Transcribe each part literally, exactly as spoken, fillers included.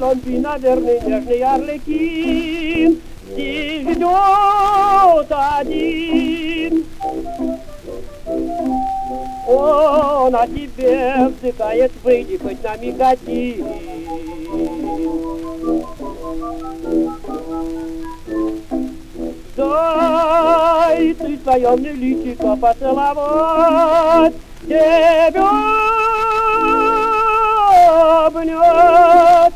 Колумбий, наверное, нежный арлекин, здесь ждет один. Он о тебе вздыхает, выйди хоть на миг один. Дай ты своем мне личико поцеловать, тебя обнять.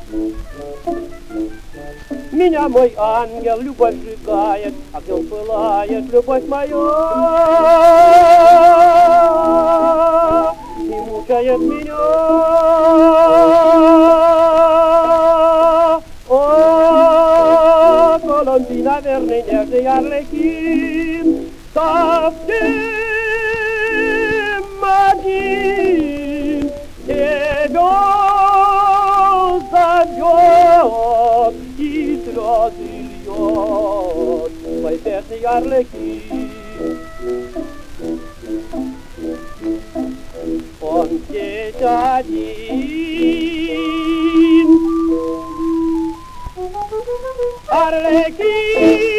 Меня мой ангел любовь сжигает, огнем пылает любовь моя и мучает меня. О, Колумбий, наверное, нежный арлекин, совсем один тебя зовет и слезы льет твой бедный арлекин. Он здесь один, арлекин.